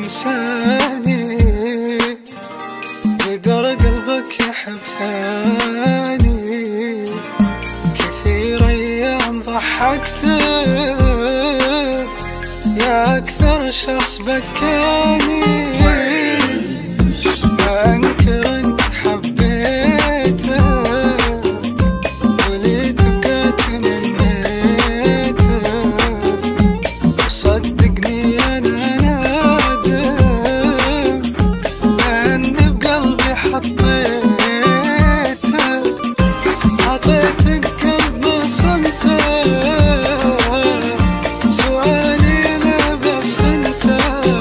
تنساني، قدر قلبك يحب ثاني. كثير أيام ضحكت يا أكثر شخص بكاني. ما أنكر أنت حبيته ولي تبقى تمنيته، وصدقني أنا نادم أني بقلبي حطيته. عطيتك قلب ما صنته، سؤالي لبس خنته.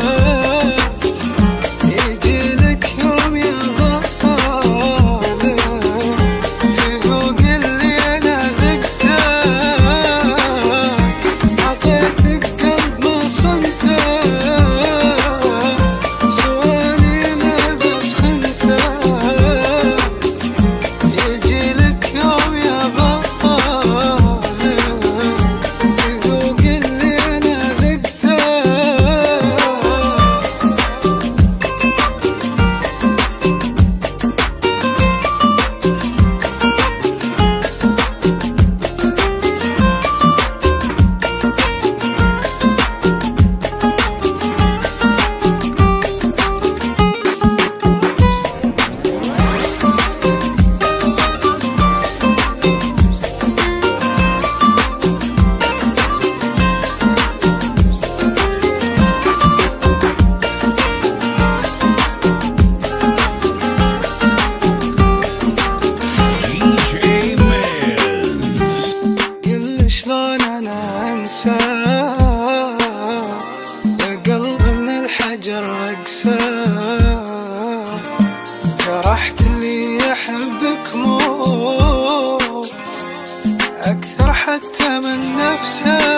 يجيلك يوم يا بطال تذوق اللي أنا ذقته. عطيتك قلب ما صنته، سؤالي لبس خنته. يجيلك يوم يا بطال تذوق اللي أنا ذقته. قل شلون أنا أنساه، يا قلب من الحجر أقساه. جرحت اللي يحبك موت أكثر حتى من نفسه.